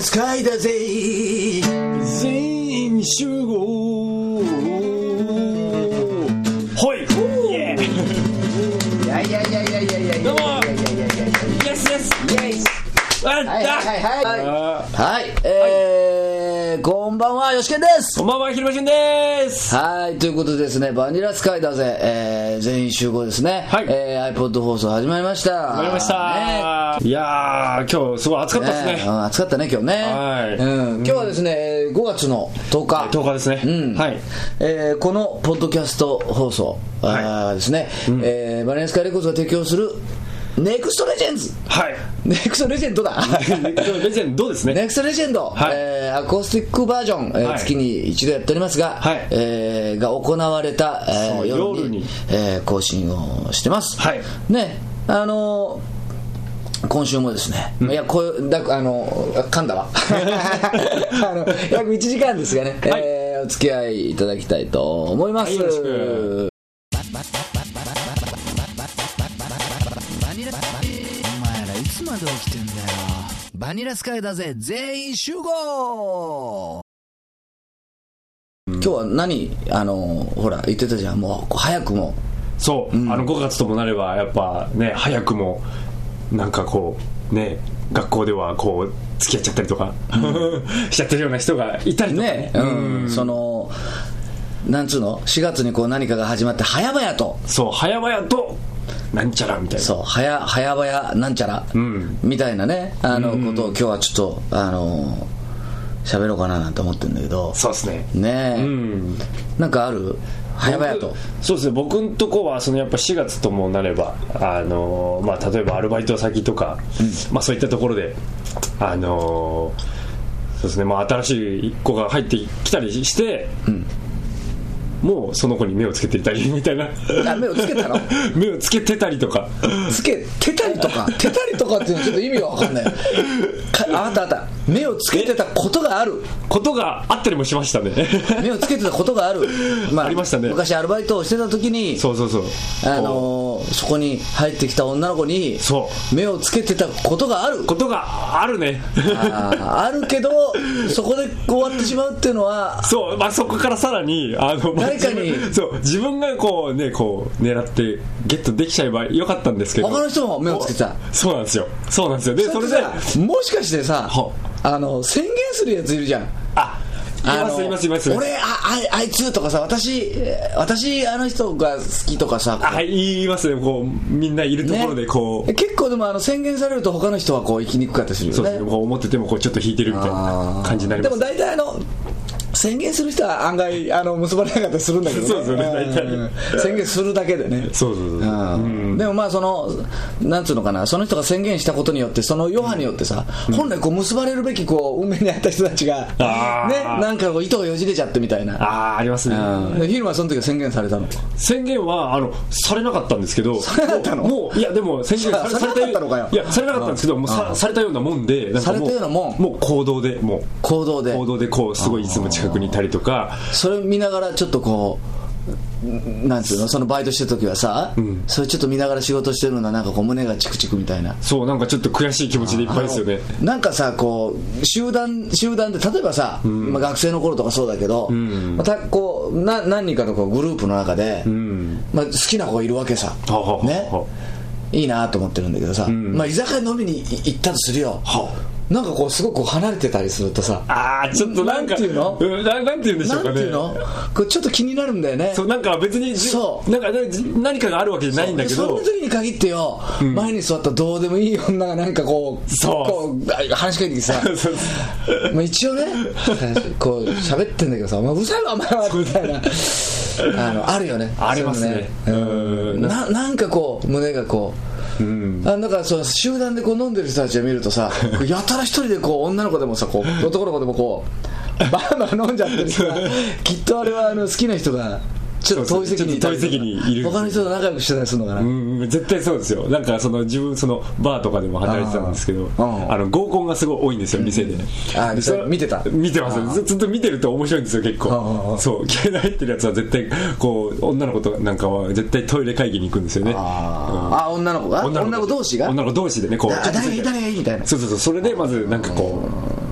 ス会だぜ全員集合ほいイエーいやいやいやいやいやいやいやいやいやいやいやいやイエスイエスイエスはいはいはいこんばんはよしけんです。 こんばんはひろしゅんです。 はいということでですねバニラスカイだぜ、全員集合ですね、はいiPod 放送始まりました。 始まりました、ね、いやー今日すごい暑かったですね、 暑かったね今日ね、はい、今日はですね5月の10日 10日ですね、はい、 このポッドキャスト放送、はい、ですね、バニラスカイレコーズが提供するネクストレジェンズ、はい、ネクストレジェンドだネクストレジェンドですねネクストレジェンド、はい、アコースティックバージョン、月に一度やっておりますが、はいが行われた、夜に更新をしてます、はいね今週もですね、いやこう噛んだわ約1時間ですがね、はいお付き合いいただきたいと思います、はい、よろしく。いつまで起きてんだよ。バニラスカイだぜ全員集合。今日は何ほら言ってたじゃん、もう早くもそう、5月ともなればやっぱね早くもなんかこうね学校ではこう付き合っちゃったりとか、しちゃってるような人がいたりとかね、そのなんつうの4月にこう何かが始まって早々となんちゃらみたいな、そう早々なんちゃら、みたいなねことを今日はちょっと喋ろうかななんて思ってるんだけど。そうですねなんかある早々と。そうですね僕んとこはやっぱ4月ともなれば例えばアルバイト先とか、そういったところでそうですね新しい子が入ってきたりして、もうその子に目をつけていたりみたいな。 目をつけたの目をつけてたりとかつけてたりとかてたりとかっていうのはちょっと意味が分かんないあった目をつけてたことがあることがあったりもしましたね目をつけてたことがある、 ありましたね。 昔アルバイトをしてた時にそこに入ってきた女の子に目をつけてたことがあるねあるけどそこで終わってしまうっていうのはそう、そこからさらに誰かに自分がこう狙ってゲットできちゃえばよかったんですけど他の人も目をつけてた。そうなんですよでそれでもしかしてさ宣言するやついるじゃん。います俺あいつとかさ私あの人が好きとかさ言いますねみんないるところで結構でも宣言されると他の人は生きにくかったりするよね。 そうですね思っててもちょっと引いてるみたいな感じになります。 でも大体宣言する人は案外結ばれなかったりするんだけどね。そうですよね大体宣言するだけでね。そうでもなんつうのかな、その人が宣言したことによってその余波によってさ、本来結ばれるべき運命にあった人たちがねなんか糸がよじれちゃってみたいな。 ありますね。 ヒルはその時は宣言されたの？ 宣言はされなかったんですけど。 されなかったの？ もういやでも宣言されなかったのかよ。いやされなかったんですけどもうされたようなもんで、 されたようなもん、 もう行動ですごいいつも近くにいたりとか、 それ見ながらちょっとなんつうの、そのバイトしてる時はさ、それちょっと見ながら仕事してるのはなんか胸がチクチクみたいな。 そうなんかちょっと悔しい気持ちでいっぱいですよね。 なんかさ集団で例えばさ、学生の頃とかそうだけど、何人かのグループの中で、好きな子がいるわけさ、ね、いいなと思ってるんだけどさ、居酒屋飲みに行ったとするよ。なんかすごく離れてたりするとさ、 ちょっとなんていうのなんていうんでしょうかね。なんていうのちょっと気になるんだよね。 そうなんか別になんか何かがあるわけじゃないんだけど、 その時に限ってよ、前に座ったどうでもいい女がなんか話しかけてきてさ一応ね喋ってんだけどさ、うるさいわお前はみたいなあるよね。 ありますね。 なんか胸がだから集団で飲んでる人たちを見るとさやたら一人で女の子でもさ男の子でもバーバー飲んじゃってる人がきっとあれは好きな人がちょっと遠い席にいたりいる、他の人と仲良くしてたりするのかな。 絶対そうですよ。なんか自分バーとかでも働いてたんですけど、合コンがすごい多いんですよ店で。 見てます。ずっと見てると面白いんですよ結構。そう気合い入ってるやつは絶対女の子となんかは絶対トイレ会議に行くんですよね。 女の子が女の子同士が女の子同士でね誰がいいみたいな。 そうそれでまずなんか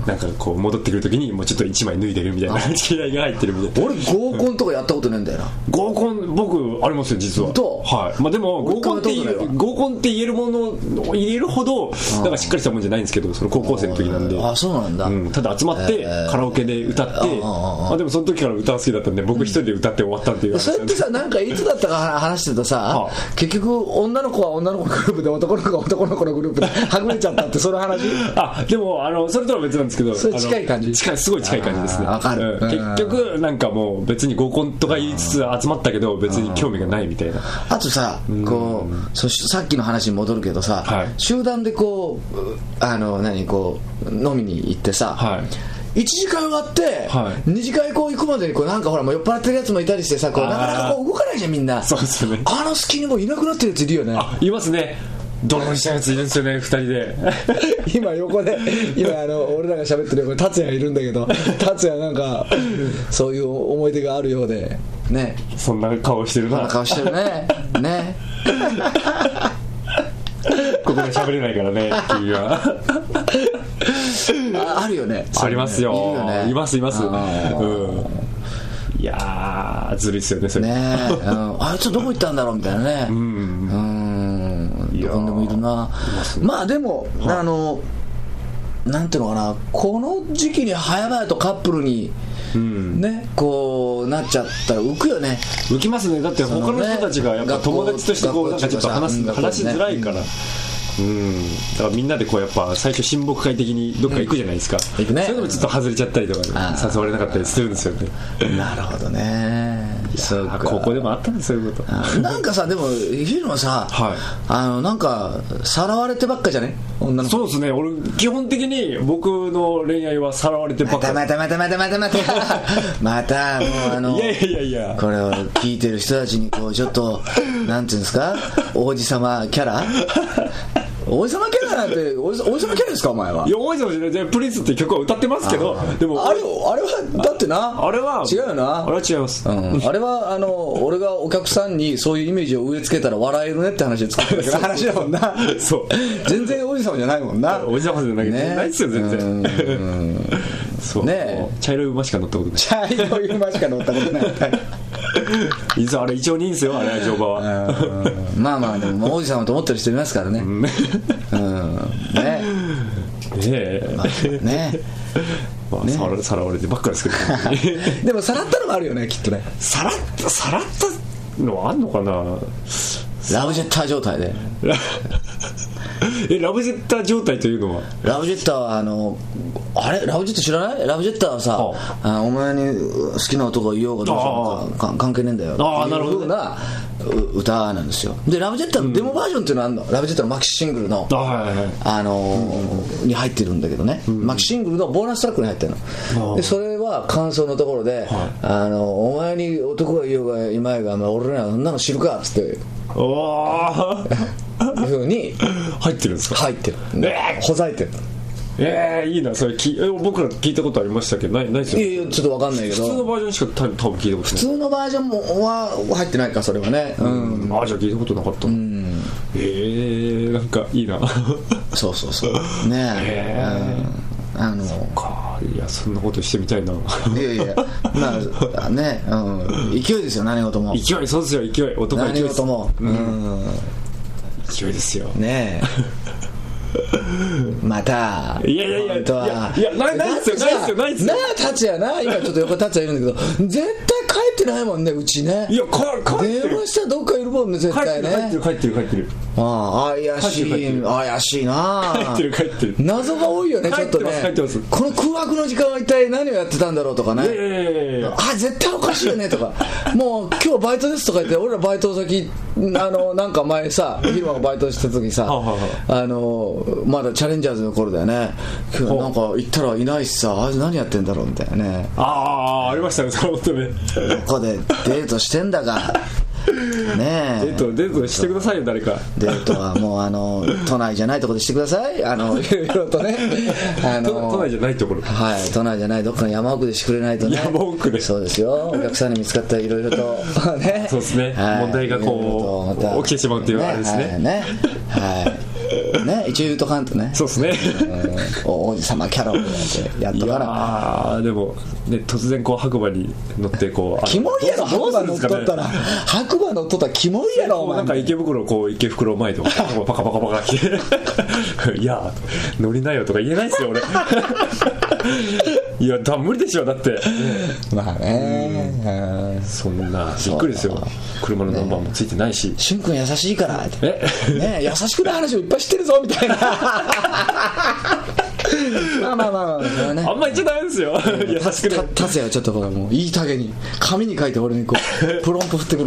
なんかこう戻ってくるときにもうちょっと1枚脱いでるみたいな気合が入ってるみたいな。 俺合コンとかやったことねえんだよな。 合コン僕ありますよ実は。はい。まあでも合コンって言えるもの入れるほどなんかしっかりしたもんじゃないんですけど、その高校生の時なんで。 あ、そうなんだ。 ただ集まってカラオケで歌って、でもその時から歌好きだったんで僕一人で歌って終わったっていう。 それってさ、なんかいつだったか話してるとさ、結局女の子は女の子のグループで男の子が男の子のグループではぐれちゃったって、その話。 あ、でもそれとは別なんですけど、 それ近い感じ。 すごい近い感じですね。 わかる。 結局なんかもう別に合コンとか言いつつ集まったけど別に興味がないみたいな。 あとさ、こうさっきの話に戻るけどさ、集団でこう飲みに行ってさ、1次会終わって、2次会こう行くまでにこうなんかほらもう酔っ払ってるやつもいたりしてさ、こうなかなかこう動かないじゃんみんな。 そうですよね。 隙にもういなくなってるやついるよね。 いますね。ドローンしたやついるんですよね、2人で。 今横で俺らが喋ってる横に達也いるんだけど、達也なんかそういう思い出があるようでね。 そんな顔してるな。 そんな顔してるね。ね。 ここで喋れないからね、君は。 あるよね。 ありますよ。 いるよね。 います。いやー、ずるいっすよね、それ。 ね。あいつどこ行ったんだろうみたいなね。どこにでもいるな。まあでもなんていうのかな、この時期に早々とカップルにね、こうなっちゃったら浮くよね。 浮きますね。だって他の人たちがやっぱ友達としてこうなんかちょっと話しづらいから。だからみんなでこうやっぱ最初親睦会的にどっか行くじゃないですか。行くね。それでもちょっと外れちゃったりとか誘われなかったりするんですよね。 なるほどね。 そうか。ここでもあったんですそういうこと。 なんかさ、でも昼もさ、なんかさらわれてばっかじゃね、女の子。 そうですね。俺基本的に僕の恋愛はさらわれてばっか。 またもういやこれを聞いてる人たちにこうちょっとなんていうんですか、王子様キャラ。王子様キャラなんて王子様キャラですかお前は。 いや王子様じゃない、プリンスって曲は歌ってますけど、でもあれはだってな、 あれは違うよな。 あれは違います。 あれは俺がお客さんにそういうイメージを植え付けたら笑えるねって話で作っただけの話だもんな。 そう全然王子様じゃないもんな。 王子様じゃないですよ全然。そうね。茶色い馬しか乗ったことない。 茶色い馬しか乗ったことない。 実はあれ一応いいんですよ、あれ乗馬は。 まあでも王子様と思ってる人いますからね。ねさらわれてばっかりですけど。 でもさらったのもあるよねきっとね。 さらったのはあんのかな。 ラブジェッター状態で。 ラブジェッター状態というのは、 ラブジェッターはあれラブジェッター知らない？ラブジェッターはさ、お前に好きな男がいようがどうしようか関係ねえんだよっていう風な歌なんですよ。でラブジェッターのデモバージョンっていうのはあるの。ラブジェッターのマキシシングルのに入ってるんだけどね、マキシシングルのボーナストラックに入ってるの。でそれは感想のところで、お前に男がいようがいまいが俺らそんなの知るかっつっていう風に入ってるんですか。 入ってる。ほざいてる。 いいなそれ。僕ら聞いたことありましたけどないですよ。 いやちょっと分かんないけど、 普通のバージョンしか多分聞いたことない。 普通のバージョンは入ってないかそれはね。 じゃあ聞いたことなかった。なんかいいな。 そうね。 そうか。いやそんなことしてみたいな。 いやまあね、勢いですよ何事も。 勢い、そうですよ勢い。男は勢いです。 何事も勢いですよね。またいやないっすよないっすよ。 なあ達也な、今ちょっと横達也いるんだけど絶対帰ってないもんねうちね。 いや帰ってる。 電話したらどっかいるもんね絶対ね。 帰ってる。 怪しいな。 帰ってる。 謎が多いよねちょっとね。この空白の時間は一体何をやってたんだろうとかね。絶対おかしいよねとかもう今日バイトですとか言って、俺らバイト先なんか前さ昼間がバイトした時さまだチャレンジャーズの頃だよね。なんか行ったらいないしさ、何やってんだろうみたいなね。 ありましたねそのことね。 どこでデートしてんだかねえ。 デートしてくださいよ誰か。 デートはもう都内じゃないところでしてください。いろいろとね都内じゃないところ。 都内じゃないどっかの山奥でしてくれないとね。 山奥で。 そうですよ。お客さんに見つかったらいろいろとね。 そうですね。問題がこう起きてしまうっていうあれですね。 ね、一応言うとかんとね。 そうですね。 王子様キャラをやっとから。 でもね、突然こう白馬に乗ってこう。 キモいやろ、白馬乗っとったら。白馬乗っとったらキモいやろ、お前。 なんか池袋こう池袋前とかパカパカパカ来て、いや乗りなよとか言えないですよ俺。いや多分無理でしょ、だって。 まあね、 そんなびっくりですよ。車のナンバーもついてないし。 しゅんくん優しいからって。ね、優しくない話をいっぱい知ってるぞみたいな。まあ、ね、 あんま言っちゃダメですよ。優しくない。 達也はちょっとほらもういい加減に紙に書いて俺にこうプロンプ振ってくる。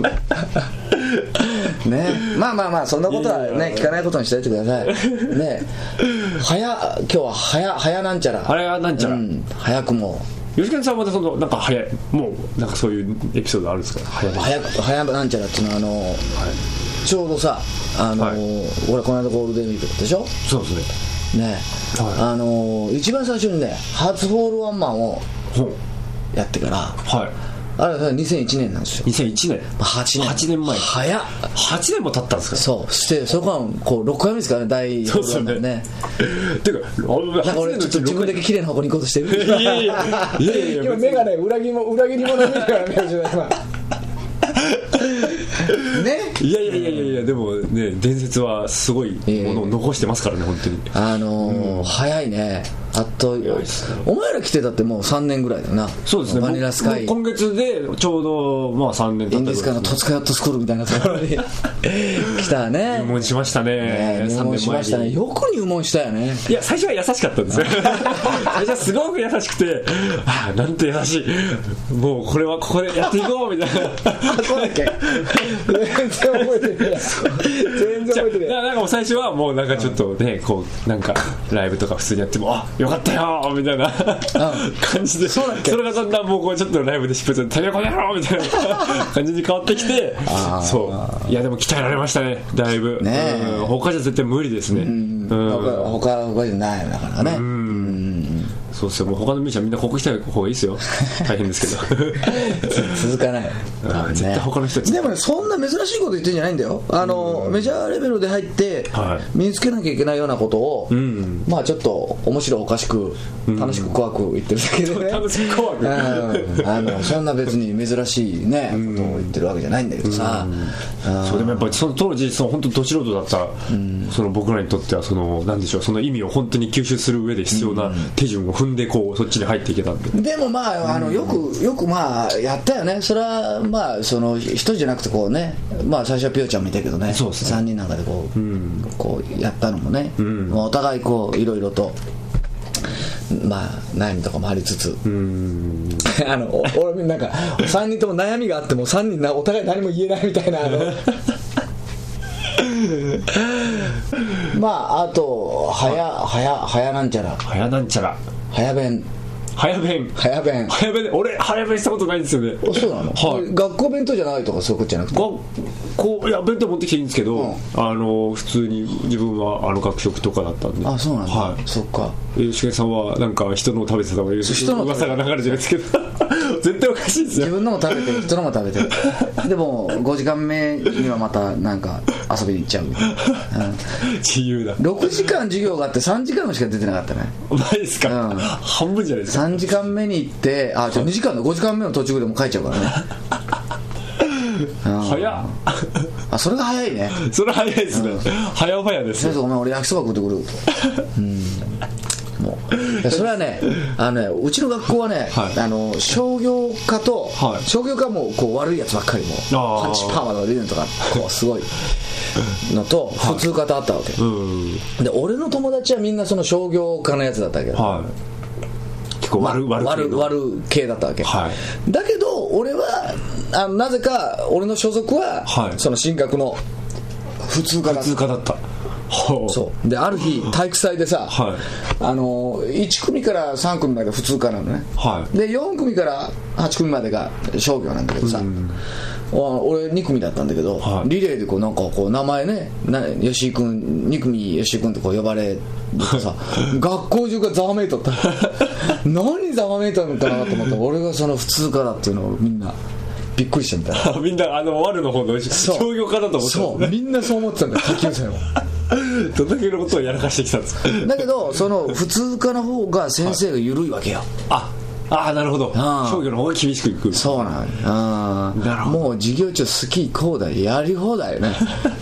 ね、まあそんなことはね聞かないことにしておいてください。ね、今日は早なんちゃら。 早なんちゃら。 早くも。 吉健さんはまたそのなんか早いもうなんかそういうエピソードあるんですか。 早なんちゃらっていうのはちょうどさ俺この間ゴールデンウィークでしょ。 そうですね。 一番最初にね初ホールワンマンをやってから、あれは2001年なんですよ。 2001年。8年前。 早っ。8 年も経ったんですか。 そう。してそこはこう6回目ですからね、第1 回目ね。 てかなんか俺ちょっと自分だけ綺麗な方向に行こうとしてる。いや今目がね裏切り者見るからね今。ね、いやでもね伝説はすごいものを残してますからね本当に。 早いね。あとお前ら来てたってもう3年ぐらいだな。 そうですね。 バニラスカイ今月でちょうどまあ3年経ったインディスカの戸塚ヨットスクールみたいなところに来たね。 入門しましたね。 入門しましたね。よく入門したよね。 いや最初は優しかったんですよ。最初はすごく優しくて、なんて優しい、もうこれはここでやっていこうみたいな。 そうだっけ。全然覚えてない。全然覚えてない。 なんかもう最初はもうなんかちょっとねこうなんかライブとか普通にやってもよかったよみたいな感じで、それがだんだんもうこうちょっとライブで失敗してタピオカやろうみたいな感じに変わってきて、そういやでも鍛えられましたねだいぶ。他じゃ絶対無理ですね。 他じゃないだからね。 そうですよ。もう他のミュージシャンみんなここ来た方がいいですよ。大変ですけど続かない。 絶対他の人でもねそんな珍しいこと言ってんじゃないんだよ。メジャーレベルで入って身につけなきゃいけないようなことをまあちょっと面白おかしく楽しく怖く言ってるだけでね。 楽しく怖くそんな別に珍しいねことを言ってるわけじゃないんだけどさ。 そうでもやっぱりその当時本当ど素人だったその僕らにとってはそのなんでしょう、その意味を本当に吸収する上で必要な手順を踏んでこうそっちに入っていけたんで。 でもまあよくまあやったよね。それはまあその一人じゃなくてこうね、まあ最初はピヨちゃんもいたけどね、3人なんかでこうやったのもね、お互いこういろいろとまあ悩みとかもありつつ、俺なんか3人とも悩みがあっても3人お互い何も言えないみたいなまああと早なんちゃら早弁俺早弁したことないんですよね。 そうなの。学校弁当じゃないとかそういうことじゃなくて、 いや弁当持ってきていいんですけど、普通に自分は学食とかだったんで。 そうなんだ。そっか。 しげさんはなんか人のを食べてた方がいい噂が流れてるんですけど絶対おかしいですよ。 自分のも食べて人のも食べてる。でも5時間目にはまたなんか遊びに行っちゃうみたいな。 自由だ。 6時間授業があって3時間しか出てなかったね。 ないですか。半分じゃないですか。 3時間目に行ってじゃあ2時間の5時間目の途中でも帰っちゃうからね。 早っ。 それが早いね。 それ早いですね。早ですよ。 お前俺焼きそば食ってくると。もうそれはねうちの学校はね、商業科と、商業科もこう悪いやつばっかりもパンチパーマとかリズムとかこうすごいのと普通科とあったわけ、で俺の友達はみんなその商業科のやつだったけど、結構悪系だったわけ、だけど俺はなぜか俺の所属は、その進学の普通科だった。そうである日体育祭でさ、1組から3組まで普通科なのね、で4組から8組までが商業なんだけどさ、俺2組だったんだけど、リレーでこうなんかこう名前ね吉井君2組吉井君ってこう呼ばれてさ学校中がざわめいとった何ざわめいたのかなと思ったら俺がその普通科だっていうのをみんなびっくりしたみたいな。 みんなワルの方の商業科だと思ってたんですね。 そうみんなそう思ってたんだよ。下級生もどんだけのことをやらかしてきたんですか。 だけどその普通科の方が先生が緩いわけよ、 はい、ああなるほど、商業の方が厳しくいく。 そうなんだ、もう授業中好き放題やり放題よね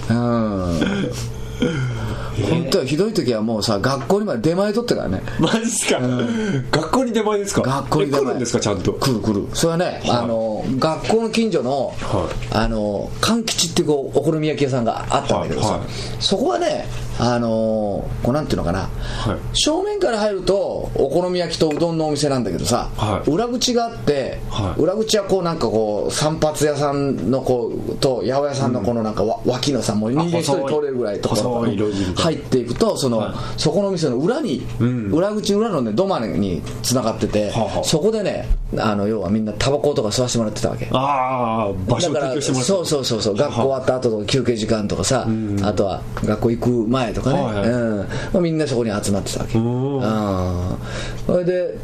本当はひどい時はもうさ、学校にまで出前取ってからね。 マジっすか、学校に出前ですか。 学校に出前来るんですか、ちゃんと。 来る。それはね、学校の近所の、柑吉っていうお好み焼き屋さんがあったんだけどさ、そこはね、こうなんていうのかな、正面から入るとお好み焼きとうどんのお店なんだけどさ、裏口があって、裏口はこうなんかこう散髪屋さんのこうと八百屋さんのこのなんか脇のさ、もう人間一人通れるぐらいところ入っていくと、そこの店の裏に、裏口裏のね土間に繋がってて、そこでね、要はみんなタバコとか吸わせてもらってたわけ。 ああ、場所を提供してもらって。 そう、学校終わった後とか休憩時間とかさ、あとは学校行く前とかね、みんなそこに集まってたわけ。それで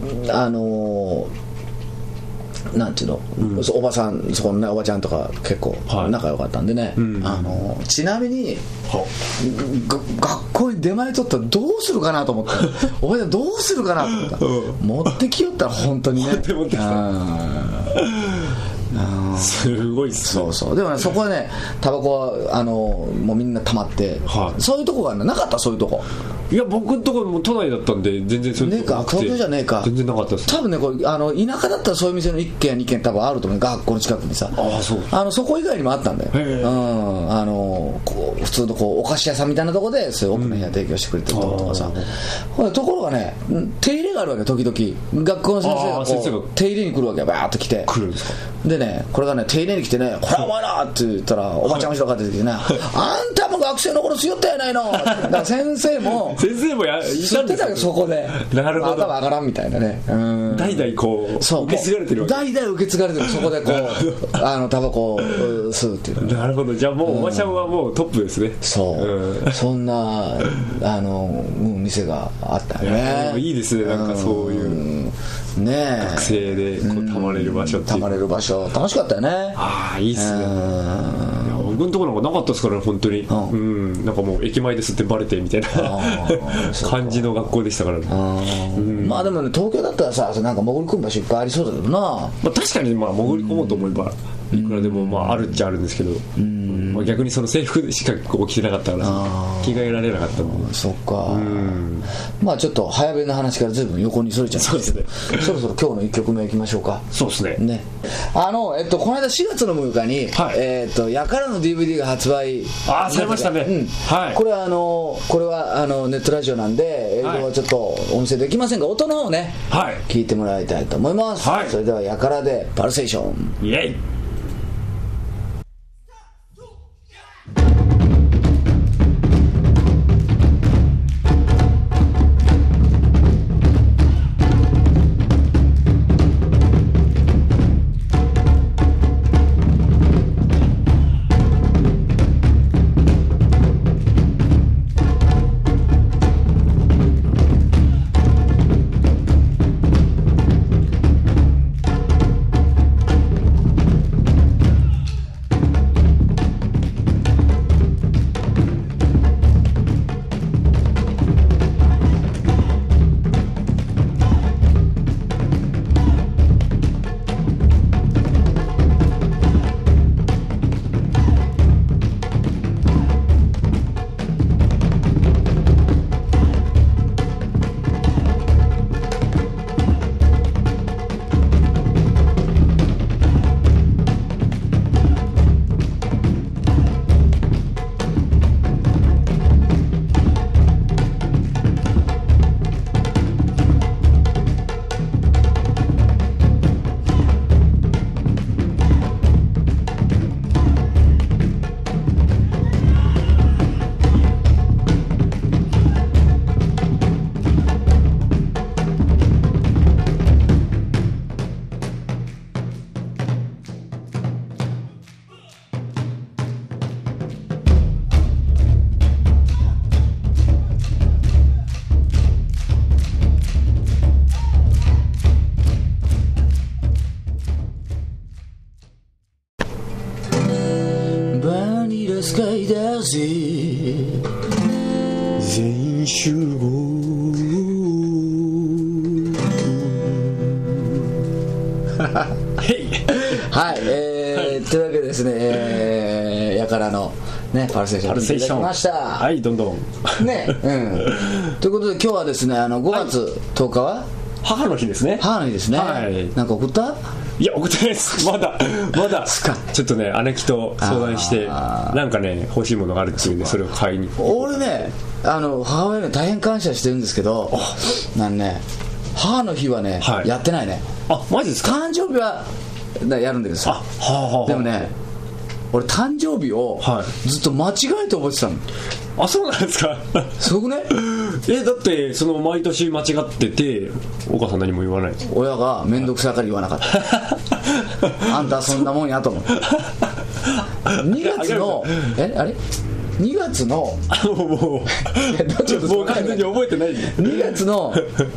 なんていうの、おばさん、そこのねおばちゃんとか結構仲良かったんでね、ちなみに学校に出前取ったらどうするかなと思ったおばちゃんどうするかなと思った持ってきよったら本当にねすごいっすね。 そうでもね、そこはねタバコはもうみんな溜まって、そういうとこがなかった。そういうとこ、 いや僕のところも都内だったんで全然そういうとこなくて。 東京じゃねえか。 全然なかったです。 多分ねこれ田舎だったらそういう店の1軒2軒多分あると思う、学校の近くにさ。そこ以外にもあったんだよ。こう普通のこうお菓子屋さんみたいなとこでそういう奥の部屋提供してくれてるとことかさ、ところがね手入れがあるわけ。時々学校の先生がこう手入れに来るわけよ。バーッと来て来るんですか。 でね、これがね手入れに来てね、これお前なって言ったらおばちゃん後ろから出てきてね、あんたも学生の頃強ったやないのだから先生もいたんですよ、そこで。 なるほど。 頭上がらんみたいなね。 代々こう受け継がれてるわけ。 代々受け継がれてる。そこでこうタバコを吸うっていう。 なるほど。じゃあもうおばちゃんはもうトップですね。 そう、そんな店があったよね。 いいですね、なんかそういうね、 学生でこうたまれる場所っていう。 たまれる場所楽しかったよね。 ああいいっすね。僕のところなんかなかったですからね、本当に。なんかもう駅前ですってバレてみたいな感じの学校でしたからね。 まあでもね、東京だったらさ、なんか潜り込む場所いっぱいありそうだけどな。 確かに潜り込もうと思えばいくらでもあるっちゃあるんですけど、逆にその制服しか起きてなかったから着替えられなかったんで。 そっか。まあちょっと早めの話からずいぶん横にそれちゃうんですけど、そろそろ今日の1曲目いきましょうか。 そうですね。 この間4月の6日にやからの DVD が発売されましたね。 これはネットラジオなんで映像はちょっとお見せできませんが、音の方ね聞いてもらいたいと思います。それではやからでパルセーション。 イエイ。 スカイダージ集合はい、というわけでですね、やからのね、パルセーションいただきました。 はい、どんどんね、ということで今日はですね、5月10日は母の日ですね。 母の日ですね。なんか送った？ いや、送ってないです。まだちょっとね、姉貴と相談してなんかね、欲しいものがあるっていうんで、それを買いに。 俺ね、母親に大変感謝してるんですけど、母の日はね、やってないね。 あ、マジですか？ 誕生日はやるんだけどさ、でもね、俺誕生日をずっと間違えて覚えてたの。 あ、そうなんですか？ すごくね？ だってその毎年間違ってて、お母さん何も言わない。 親が面倒くさいから言わなかったあんたそんなもんやと思って2月のあれ2月のもう完全に覚えてない 2月の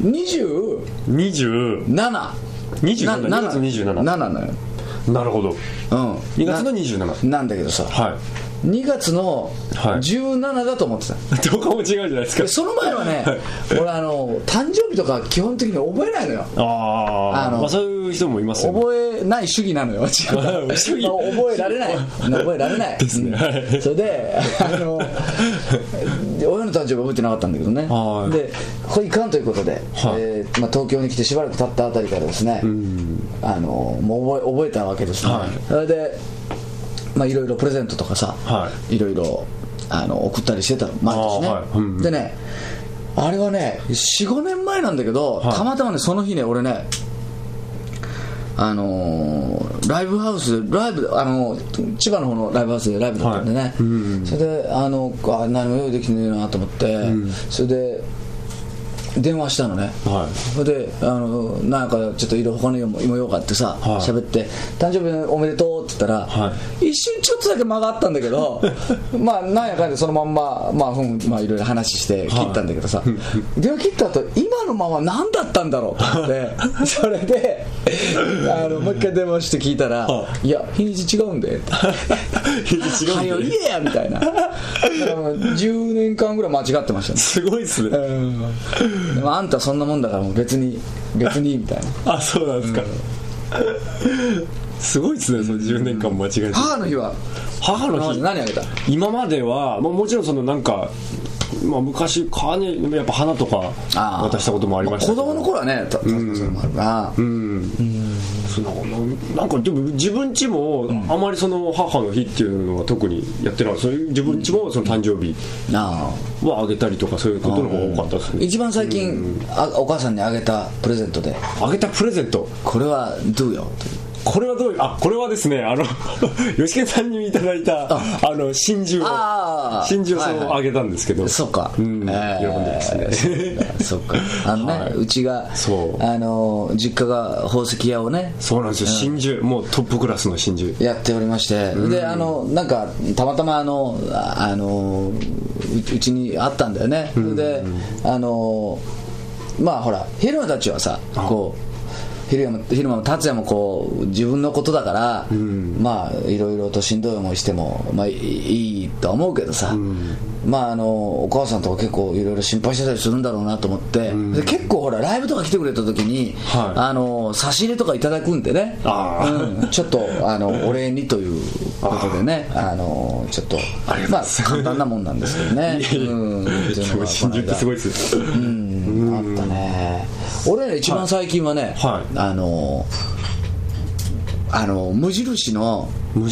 27 2月27 なのよ。 なるほど。2月の27 なんだけどさ、2月の17だと思ってた。 どこも違うじゃないですか。 その前はね、俺誕生日とか基本的に覚えないのよ。 まあそういう人もいますよね。 覚えない主義なのよ。 主義覚えられないですね。 それで親の誕生日覚えてなかったんだけどね。でこれいかんということで、東京に来てしばらく経ったあたりからですね、もう覚えたわけですね。それでいろいろプレゼントとかさ、いろいろ送ったりしてたの毎年ね。でね、あれはね 4,5 年前なんだけど、たまたまねその日ね、俺ねライブハウスで千葉の方のライブハウスでライブだったんでね、それで何も用意できてねえなと思って、それで電話したのね。それでなんかちょっと他の用があってさ、喋って誕生日おめでとうって言ったら、一瞬ちょっとだけ間があったんだけどなんやかんでそのまんまいろいろ話して切ったんだけどさ、電話切った後今のまま何だったんだろうと思ってそれでもう一回電話して聞いたら、いや日にち違うんで日にち違うんではよ言えやみたいな10年間ぐらい間違ってましたね。 すごいっすね。 でもあんたそんなもんだからもう別にみたいな。 あ、そうなんですか。すごいっすね、その10年間間違えて。 母の日何あげた？ 今まではもちろんそのなんか昔やっぱ花とか渡したこともありましたけど、 子供の頃はね、それもあるな。 なんかでも自分家もあまりその母の日っていうのは特にやってない。そういう自分家もその誕生日はあげたりとか、そういうことの方が多かったですね。 一番最近お母さんにあげたプレゼントで、これはどうよという。 これはどういう、これはですね、吉健さんにいただいた真珠をあげたんですけど、 そうか、 喜んでますね。 そうか、うちが実家が宝石屋をね、 そうなんですよ、真珠、もうトップクラスの真珠やっておりまして、でなんかたまたまうちにあったんだよね。でほら昼間たちはさ、こう昼間も達也もこう自分のことだから、いろいろとしんどい思いしてもいいとは思うけどさ、お母さんとか結構いろいろ心配してたりするんだろうなと思って、で結構ほらライブとか来てくれた時に、差し入れとかいただくんでね、ちょっとお礼にということでね、ちょっと簡単なもんなんですけどね。 真珠ってすごいです。 あったね。俺ね一番最近はね、無印の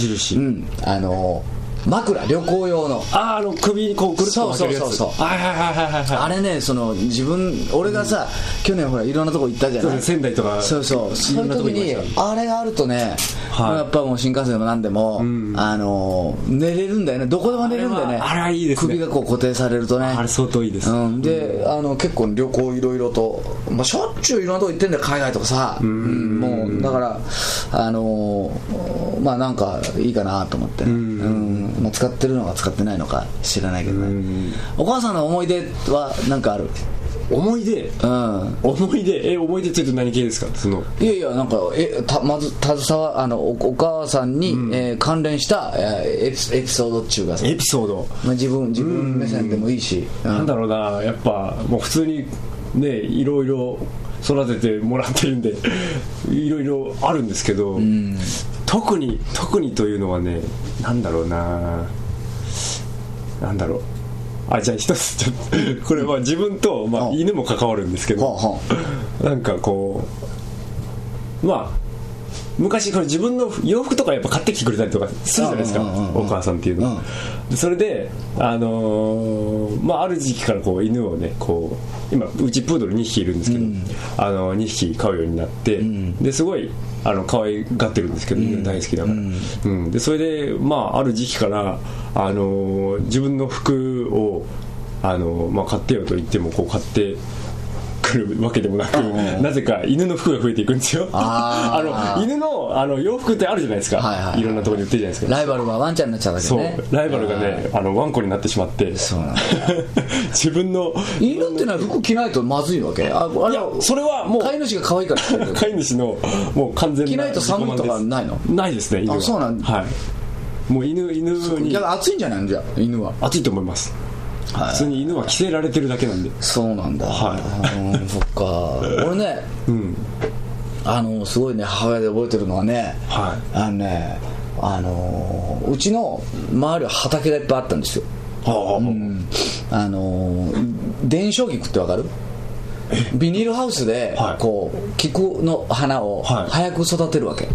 枕、旅行用の首にこうぐるっと巻けるやつ。 あれね、俺がさ去年ほらいろんなとこ行ったじゃない。 仙台とか。 そういう時にあれがあるとね、やっぱもう新幹線でも何でも寝れるんだよね。どこでも寝れるんだよね。 あれいいですね。 首がこう固定されるとね、 あれ相当いいです。 で結構旅行いろいろとしょっちゅういろんなとこ行ってんだよ、海外とかさ。もうだからなんかいいかなと思ってね。使ってるのか使ってないのか知らないけどね。お母さんの思い出は何かある？ 思い出、思い出ついて何系ですか？ いやいや、なんかまず携わお母さんに、関連した、エピソードっていうかさ、 エピソード、 自分目線でもいいし、 なんだろうな、やっぱもう普通にね、いろいろ育ててもらってるんでいろいろあるんですけど、特にというのはね、なんだろうな、なんだろう、じゃあ一つこれは自分と、犬も関わるんですけど、なんかこう、昔これ自分の洋服とかやっぱ買ってきてくれたりとかするじゃないですか、お母さんっていうのは、それである時期からこう犬をね、こう今うちプードル2匹いるんですけど、2匹飼うようになって、ですごい可愛がってるんですけど、犬大好きだから、でそれである時期から自分の服を買ってよと言ってもこう買ってくるわけでもなく、なぜか犬の服が増えていくんですよ。犬の洋服ってあるじゃないですか、いろんなところに売ってるじゃないですか。 ライバルがワンちゃんになっちゃうわけね。 そう、ライバルがね、ワンコになってしまって、 そうなんだ自分の犬ってのは服着ないとまずいわけ？いや、 それはもう飼い主が可愛いから飼い主のもう完全な着ないと寒いとかないの？ ないですね、犬は。 そうなんだ。 はい、もう犬に暑いんじゃないの？じゃあ犬は暑いと思います。普通に犬は着せられてるだけなんで。 そうなんだ。そっか。俺ね、すごいね、母親で覚えてるのはね、うちの周りは畑がいっぱいあったんですよ。電照菊ってわかる？ビニールハウスでこう菊の花を早く育てるわけ。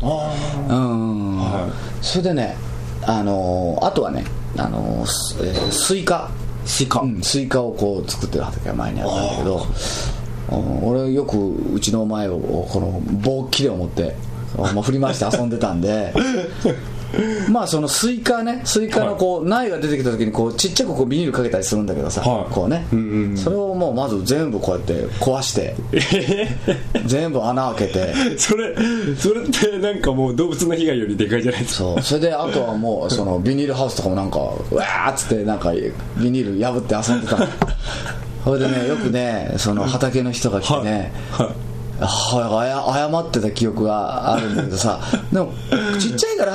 それでね、あとはね、スイカをこう作ってる畑が前にあったんだけど、俺よくうちの前をこの棒っきりを持って振り回して遊んでたんでそのスイカのこう苗が出てきた時にこうちっちゃくこうビニールかけたりするんだけどさ、こうね、それをもうまず全部こうやって壊して全部穴開けてそれってなんかもう動物の被害よりでかいじゃないですか。 そう、それであとはもうそのビニールハウスとかもなんかうわーっつってなんかビニール破って遊んでたのそれでね、よくね、その畑の人が来てね、謝ってた記憶があるんだけどさでもちっちゃいから、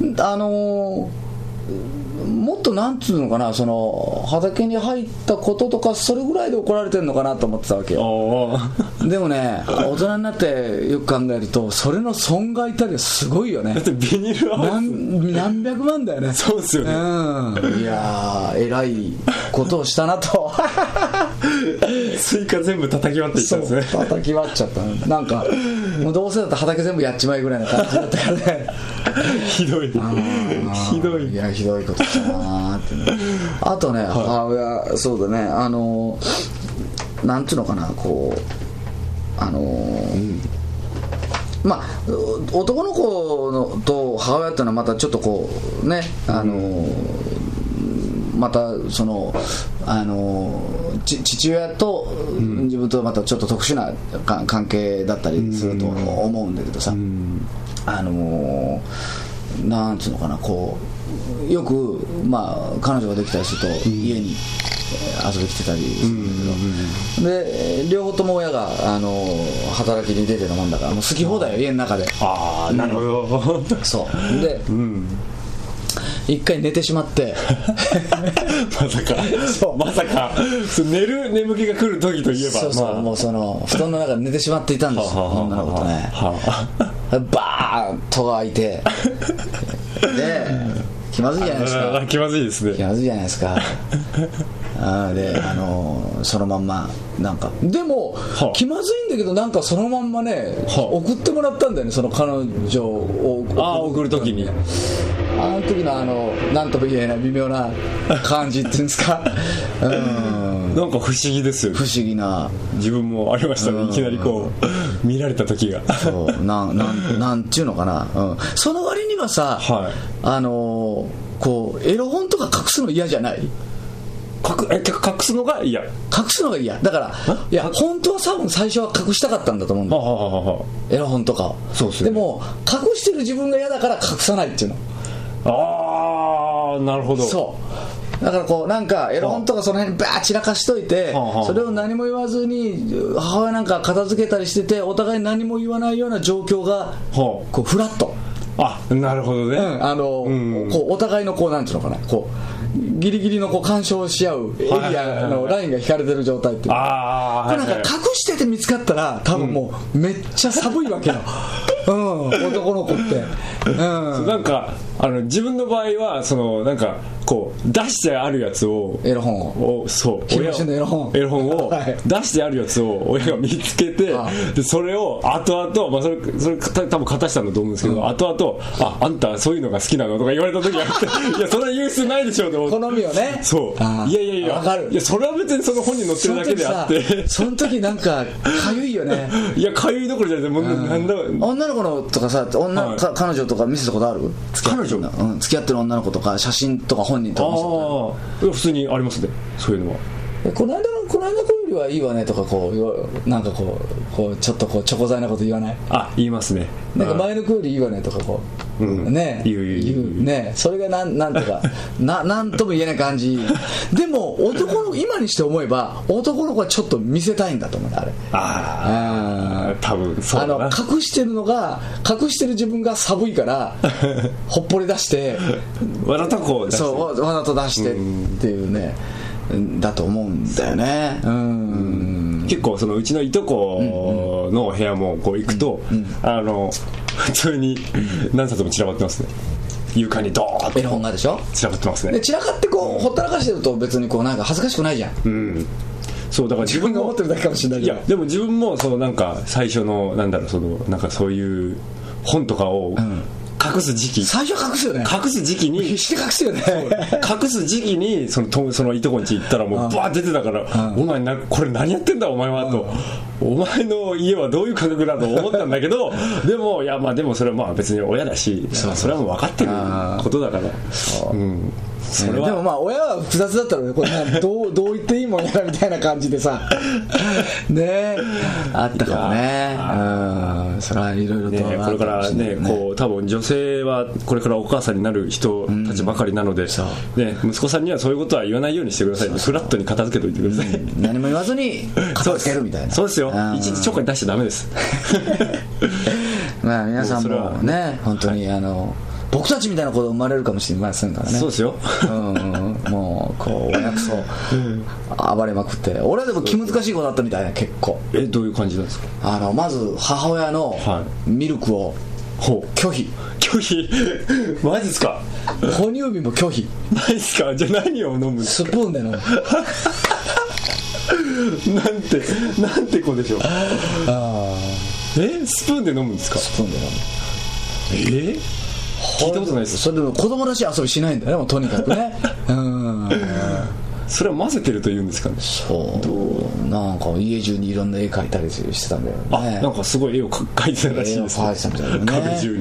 もっとなんつうのかな、その畑に入ったこととかそれぐらいで怒られてるのかなと思ってたわけよ。でもね、大人になってよく考えるとそれの損害たりはすごいよね。 だってビニールハウス何百万だよね。 そうですよね。 いやー、偉いことをしたなとスイカ全部叩き割っていったんですね。 そう叩き割っちゃった。なんかもうどうせだったら畑全部やっちまいぐらいな感じだったからねひどいいや、ひどいことしたなーってね。あとね、母親、そうだね、なんていうのかな、こう男の子のと母親っていうのはまたちょっとこうね、またその父親と自分とまたちょっと特殊な関係だったりすると思うんだけどさ、なんつうのかな、こうよく彼女ができたりすると家に遊び来てたりするんだけど、で両方とも親が働きに出てるもんだからもう好き放題よ、家の中で。 なるほど。 そうで、一回寝てしまってまさか寝る眠気が来る時といえば、 もうその布団の中で寝てしまっていたんですよ、女の子とね。バーンと開いてで気まずいじゃないですか。 気まずいですね。 気まずいじゃないですかでそのまんまなんかでも気まずいんだけど、なんかそのまんまね送ってもらったんだよね、その彼女を送る時に。 あの時のなんとも言えない微妙な感じっていうんですかなんか不思議ですよね。 不思議な。 自分もありましたね、いきなりこう見られた時が。 そうなんちゅうのかな、その割にはさ、こうエロ本とか隠すの嫌じゃない？ 隠すのが嫌。 隠すのが嫌だから、いや本当は多分最初は隠したかったんだと思うんだよ、エロ本とかを。 そうですよね。 でも隠してる自分が嫌だから隠さないっていうの。 なるほど。 そだからこうなんかエロ本とかその辺にバーッ散らかしといて、それを何も言わずに母親なんか片付けたりしてて、お互い何も言わないような状況がこうフラット、 なるほどね、 こうお互いのこうなんていうのかな、こうギリギリのこう干渉し合うエリアのラインが引かれてる状態っていう、これなんか隠してて見つかったら多分もうめっちゃ寒いわけよ、男の子って、 なんか自分の場合はそのなんかこう出してあるやつをエロ本をそうエロ本を出してあるやつを親が見つけて、でそれを後々、それ多分片したんだと思うんですけど、後々あんたそういうのが好きなのとか言われた時があっていやそれは言う必要ないでしょうと思って、 好みをね、 そういや分かる、いやそれは別にその本に載ってるだけであってその時なんかかゆいよねいやかゆいどころじゃない、なんだ女の子のとかさ、彼女とか見せたことある？ 彼女付き合ってる女の子とか写真とか本人とか見せたことある？ 普通にありますね、そういうのは。 この間子よりはいいわねとかこうなんかこうちょっとこうチョコ材なこと言わない？ 言いますね。 なんか前の子よりいいわねとかこう、ね言うね、それがなんとかなんとも言えない感じ。でも今にして思えば男の子はちょっと見せたいんだと思うね、あれ。 多分そうだな。 隠してる自分が寒いからほっぽり出してわざとこう出して、 そうわざと出してっていうね、だと思うんだよね。 結構そのうちのいとこの部屋もこう行くと、普通に何冊も散らばってますね。床にドーッとエロ本がでしょ、 散らばってますね。 で散らかってこうほったらかしてると別にこうなんか恥ずかしくないじゃん。 そうだから自分が思ってるだけかもしれないけど、 いやでも自分もそのなんか最初のなんだろう、そのなんかそういう本とかを隠す時期、 最初隠すよね。 隠す時期に必死で隠すよね。 隠す時期にそのいとこんち行ったらもうバーッ出てたから、お前これ何やってんだお前はと、お前の家はどういう感覚だと思ったんだけどでもいやでもそれはまあ別に親だし、それはもう分かってることだから、それはでも親は複雑だったのね、これどう言っていいもんやらみたいな感じでさねあったかもね。それはいろいろと、 これからね、こう多分女性はこれからお母さんになる人たちばかりなので、息子さんにはそういうことは言わないようにしてください。フラットに片付けといてください。 何も言わずに片付けるみたいな。 そうですよ、一日ちょっかい出しちゃダメです。 まあ皆さんもね本当に僕たちみたいな子が生まれるかもしれませんからね。 そうですよ。 もうこう親くそ暴れまくって、俺はでも気難しい子だったみたいな、結構。 どういう感じなんですか？ まず母親のミルクを拒否。 マジっすか？ 哺乳瓶も拒否。 マジっすか？じゃあ何を飲むんですか？ スプーンで飲む。 なんて子でしょう。スプーンで飲むんですか？ スプーンで飲む。 聞いたことないです。 それでも子供らしい遊びしないんだよね、もうとにかくね。 それは混ぜてるというんですかね。 そうなんか家中にいろんな絵描いたりしてたんだよね。 なんかすごい絵を描いてたらしいですね。 描いてたみたいなね、 壁中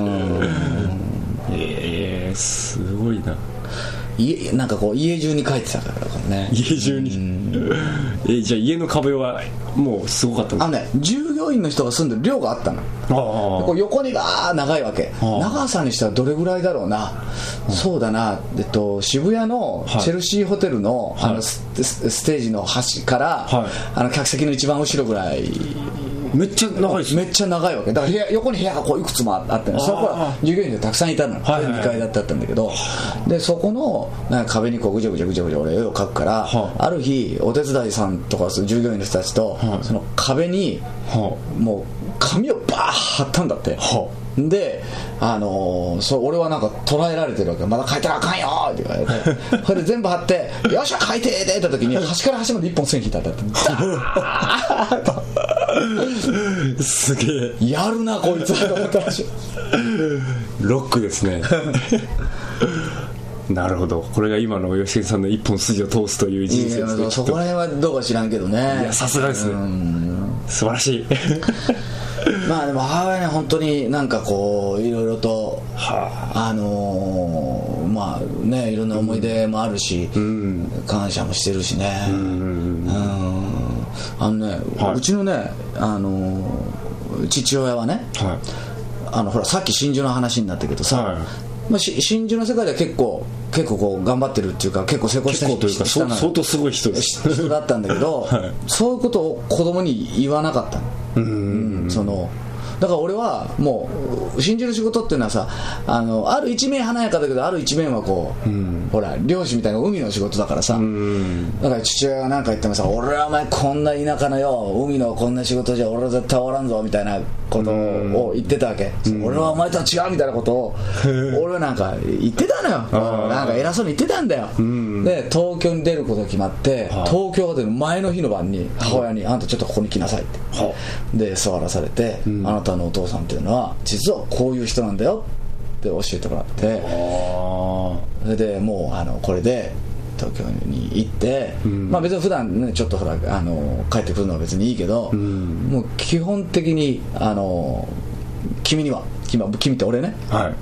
に。すごいな。 なんかこう家中に描いてたからね。 家中に。じゃあ家の壁はもうすごかったんですか？ 従業員の人が住んでる寮があったの。こう横にが長いわけ。長さにしたらどれぐらいだろうな。そうだな、渋谷のチェルシーホテルのステージの端から客席の一番後ろぐらい。 めっちゃ長いですね。 めっちゃ長いわけだから、横に部屋がこういくつもあって、そこは従業員がたくさんいたの、2階だったんだけど、でそこのなんか壁にこうぐちゃぐちゃ俺絵を描くから、ある日お手伝いさんとか従業員の人たちと、その壁にもう紙をバーッ貼ったんだって。で俺はなんか捉えられてるわけ。まだ書いたらあかんよって言われて、それで全部貼ってよっしゃ書いてって言った時に端から端まで一本線引いたんだって。 すげえやるなこいつと思ったらしい。 ロックですね。なるほど、これが今の吉木さんの一本筋を通すという人生ですね。 そこら辺はどうか知らんけどね。 いやさすがですね、素晴らしい。 まあでも母親ね本当になんかこういろいろとまあねいろんな思い出もあるし、感謝もしてるしね。うちのね父親はね、ほらさっき真珠の話になったけどさ、真珠の世界では結構結構こう頑張ってるっていうか結構成功した人というか相当すごい人だったんだけど、はい、そういうことを子供に言わなかったの。だから俺はもう信じる仕事っていうのはさ、ある一面華やかだけどある一面はこう、ほら漁師みたいな海の仕事だからさ、だから父親が何か言ってもさ、俺はお前こんな田舎のよ海のこんな仕事じゃ俺は絶対終わらんぞみたいなことを言ってたわけ。俺はお前とは違うみたいなことを俺はなんか言ってたのよ。なんか偉そうに言ってたんだよ。で東京に出ることが決まって、東京での前の日の晩に母親にあんたちょっとここに来なさいってで座らされて、あなたのお父さんっていうのは実はこういう人なんだよって教えてもらって、それでもうこれで東京に行って、まあ別に普段ねちょっとほら帰ってくるのは別にいいけど、もう基本的に君って俺ね、はい、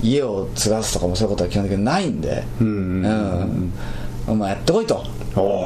家を継がすとかもそういうことは基本的にないんで、お前やってこいと、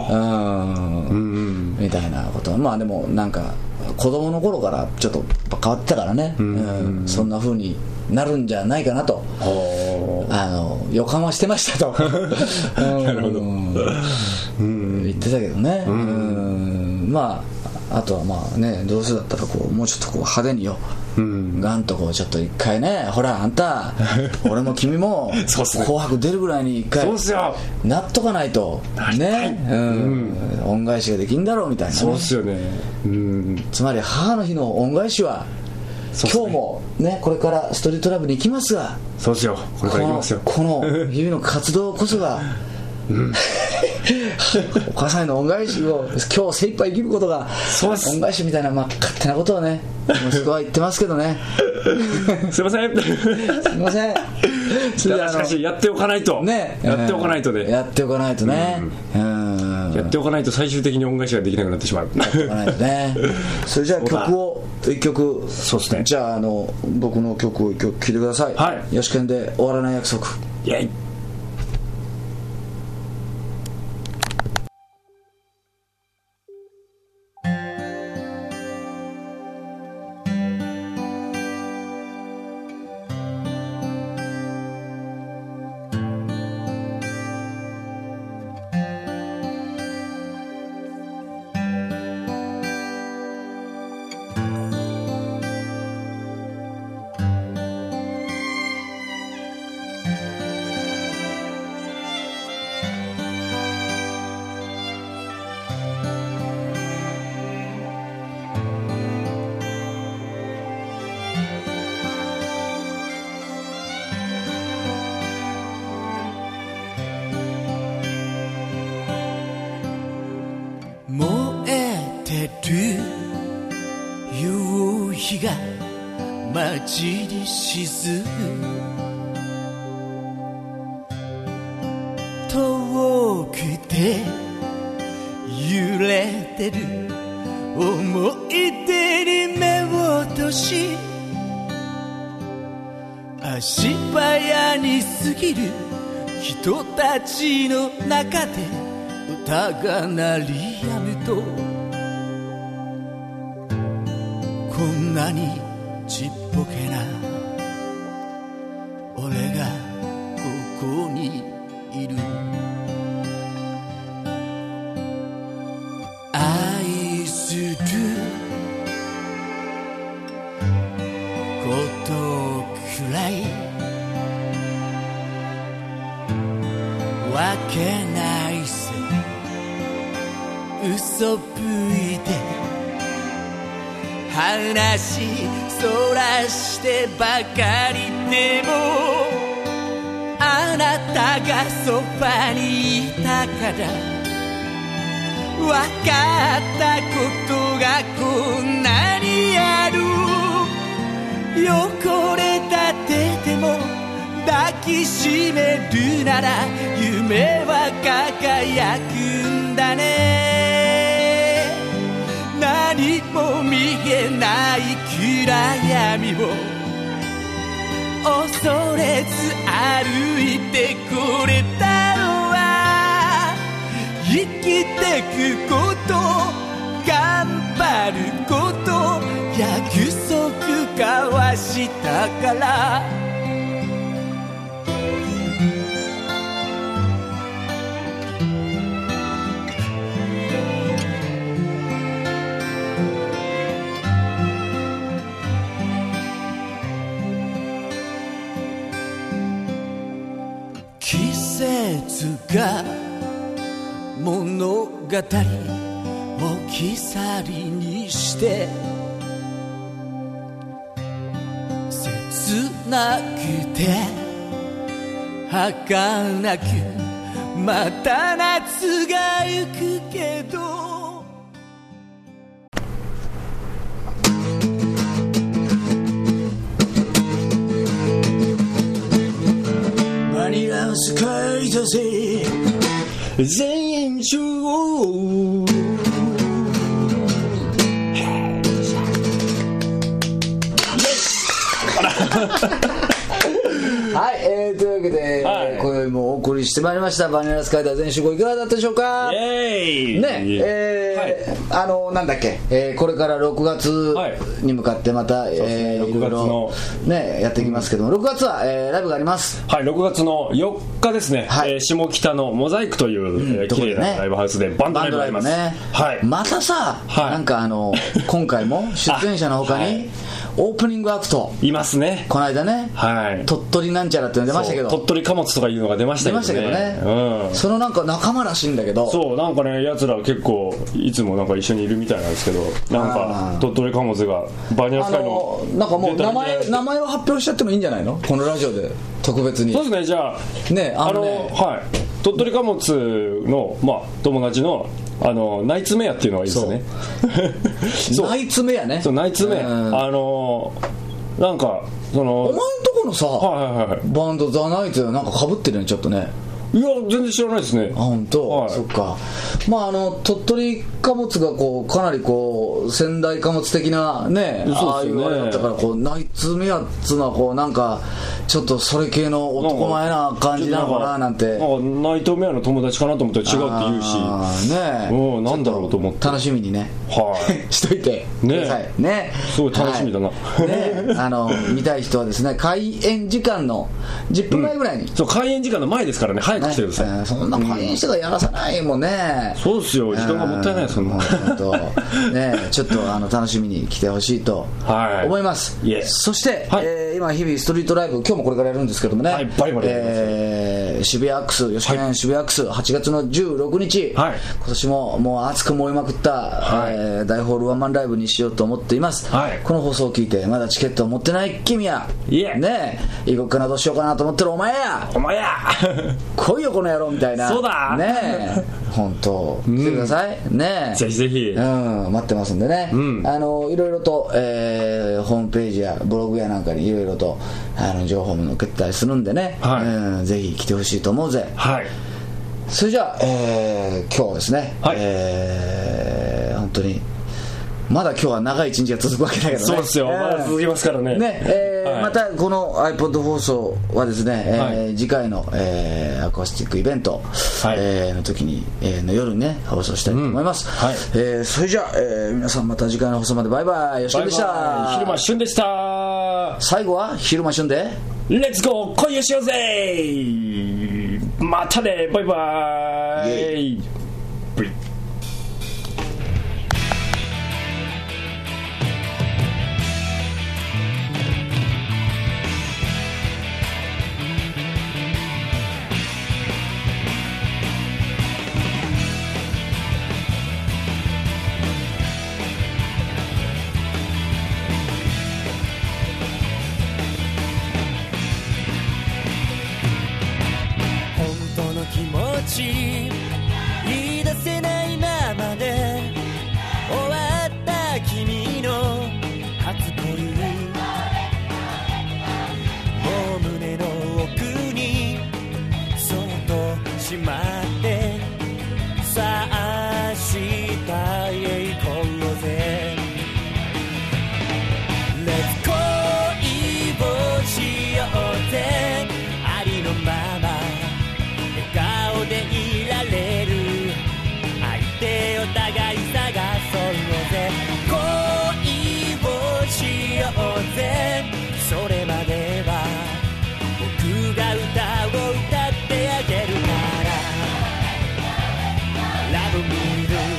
みたいなこと。まあでもなんか子供の頃からちょっと変わってたからね、そんな風になるんじゃないかなと予感はしてましたとなるほど言ってたけどね。まああとはまあね、どうせだったらこうもうちょっとこう派手によ、ガンとこうちょっと一回ね、ほらあんた俺も君も紅白出るぐらいに一回なっとかないとね、恩返しができんだろうみたいなね。 そうっすよね。 つまり母の日の恩返しは今日もね、これからストリートラブに行きますが、 そうですよ、これから行きますよ。 この日々の活動こそがお母さんへの恩返しを今日精一杯生きることが恩返しみたいな、まあ、勝手なことをね息子は言ってますけどねすいませんすいませんしかしやっておかないとね、やっておかないとね、 やっておかないとね、 やっておかないと最終的に恩返しができなくなってしまう。 やっておかないとねそれじゃあ曲を一曲、 そうですね、 じゃあ僕の曲を一曲聴いてください。はい、よしけんで終わらない約束。 イエイ。 夕日が街に沈む、遠くで揺れてる思い出に目を落とし、足早に過ぎる人たちの中で歌が鳴り止むと、こんなにちっぽけな俺がここにいる。愛することくらいわけないせ、嘘吹いて話そらしてばかりでも、あなたがそばにいたからわかったことがこんなにある。汚れた手でも抱きしめるなら夢は輝くんだね。何も見えない暗闇を恐れず歩いてこれたのは、生きてくこと、頑張ること、約束交わしたから。 な物語置き去りにして切なくて儚くまた夏が行くけどバニラスカイだぜ全員集合はい、というわけで、今宵もお送りしてまいりましたバニラスカイダー全集合いかがだったでしょうか。ね、なんだっけ、これから6月に向かってまた、6月のねやっていきますけども、6月は、ライブがあります。 はい、6月の4日ですね、下北のモザイクという綺麗なライブハウスでバンドライブがあります。 またさ、なんか今回も出演者の他にオープニングアクトいますね。 この間ね、鳥取なんちゃらっていうの出ましたけど、 鳥取貨物とかいうのが出ましたけどね、 そのなんか仲間らしいんだけど、 そうなんかね、やつら結構いつもなんか一緒にいるみたいなんですけど、なんか鳥取貨物がバニラスカイのなんかもう名前を発表しちゃってもいいんじゃないの、このラジオで特別に。 そうですね、じゃあね、鳥取貨物の、友達のナイツメアっていうのがいいですね。 ナイツメアね。 そう、ナイツメア、なんかお前んとこのさ、バンドザ・ナイツなんか被ってるね、ちょっとね。 いや全然知らないですね。 本当、そっか。鳥取貨物がこうかなりこう仙台貨物的なね、ああいうあれだったから、こうナイツメアっつうのはこうなんかちょっとそれ系の男前な感じなのかななんて。 ナイトメアの友達かなと思ったら違うって言うしね、なんだろうと思って楽しみにね、しといてくださいね。 すごい楽しみだな。 見たい人はですね、開演時間の10分前ぐらいに、 そう開演時間の前ですからね、早く来てください。 そんな開演してからやらさないもんね。 そうですよ、時間がもったいないです。そんなね、ちょっと楽しみに来てほしいと思います。そして、今日々ストリートライブ、今日もこれからやるんですけどもね、渋谷アックス、吉見渋谷アックス8月の16日、今年ももう熱く燃えまくった、大ホールワンマンライブにしようと思っています。この放送を聞いてまだチケットを持ってない君やね、行こうかな、どうしようかなと思ってるお前や来いよこの野郎みたいな。 そうだね、本当来てくださいね。 ぜひぜひ、 待ってますんでね、いろいろと、ホームページやブログやなんかにいろいろと情報も載っけたりするんでね、ぜひ来てほしいと思うぜ。それじゃあ、今日はですね、本当にまだ今日は長い一日が続くわけだけどね。 そうですよ、まだ続きますからね。 またこの iPod 放送はですね、次回の、アコースティックイベント、の時に、の夜にね放送したいと思います。それじゃあ、皆さんまた次回の放送までバイバイ。よしきでした。 昼間旬でした。 最後は昼間旬でレッツゴー恋をしようぜ。またね、バイバイ。 言い出せないままで終わった君の初恋、もう胸の奥にそっとしまってさあ明日へ行こうぜ。 Let's go 恋をしようぜ。ありのまま顔でいられる相手を互い探そうぜ。恋をしようぜ。それまでは僕が歌を歌ってあげるから Love me do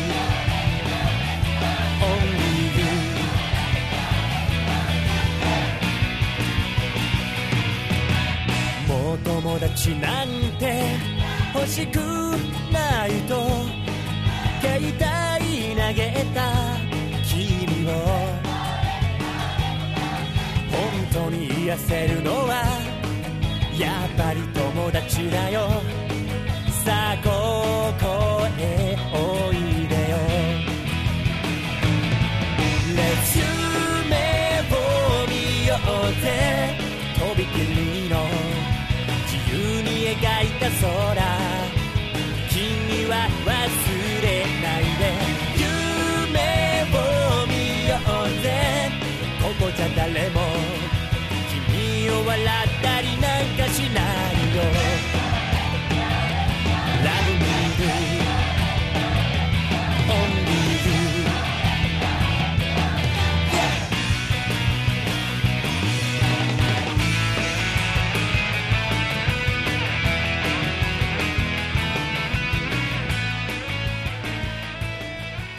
only you。 もう友達なんて欲しくないと携帯投げた君を本当に癒せるのはやっぱり友達だよ。さあ